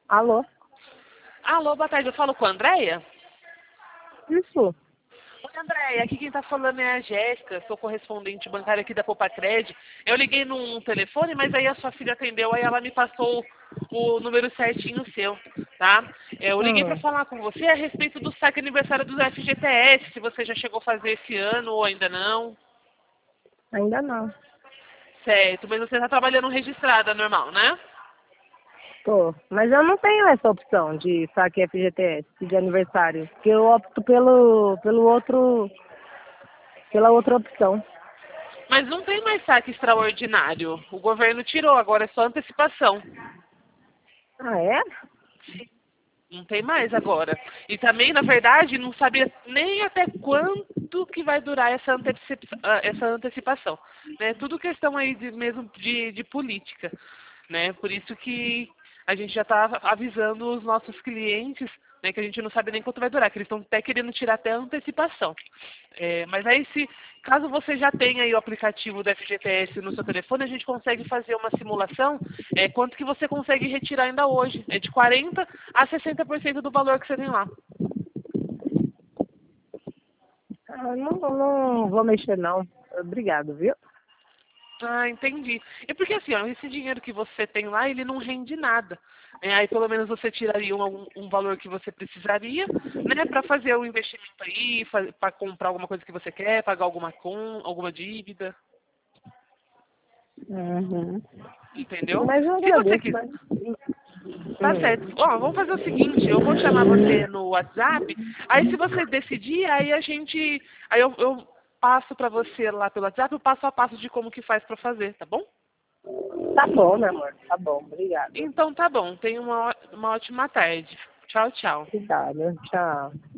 Alô? Alô, boa tarde. Eu falo com a Andréia? Isso. Oi, Andréia. Aqui quem tá falando é a Jéssica. Sou correspondente bancária aqui da Popacred. Eu liguei num telefone, mas aí a sua filha atendeu, aí ela me passou o número certinho seu, tá? Eu liguei para Hum, falar com você a respeito do saque aniversário do FGTS, se você já chegou a fazer esse ano ou ainda não. ainda não. Certo, mas você tá trabalhando registrada, normal, né? Tô. Mas eu não tenho essa opção de saque FGTS de aniversário. Porque eu opto pelo outro, pela outra opção. Mas não tem mais saque extraordinário. O governo tirou, agora é só antecipação. Ah, é? Não tem mais agora. E também, na verdade, não sabia nem até quanto que vai durar essa antecipação. Né? Tudo questão aí mesmo de política. Né? Por isso que a gente já está avisando os nossos clientes, né, que a gente não sabe nem quanto vai durar, que eles estão até querendo tirar até a antecipação. Mas aí, caso você já tenha aí o aplicativo do FGTS no seu telefone, a gente consegue fazer uma simulação, quanto que você consegue retirar ainda hoje. É de 40% a 60% do valor que você tem lá. Ah, não vou mexer não. Obrigado, viu? Ah, entendi. É porque assim, ó, esse dinheiro que você tem lá, ele não rende nada. Aí pelo menos você tiraria um valor que você precisaria, né, para fazer o investimento aí, para comprar alguma coisa que você quer, pagar alguma dívida, Uhum. entendeu? Mas eu Se você agradeço, quiser, mas... tá Hum. certo. Ó, vamos fazer o seguinte, eu vou chamar você no WhatsApp, aí se você decidir, aí aí eu passo para você lá pelo WhatsApp o passo a passo de como que faz para fazer, tá bom? Tá bom, meu amor. Tá bom. Obrigado. Então tá bom. Tenha uma ótima tarde. Tchau, tchau. Obrigada. Tchau.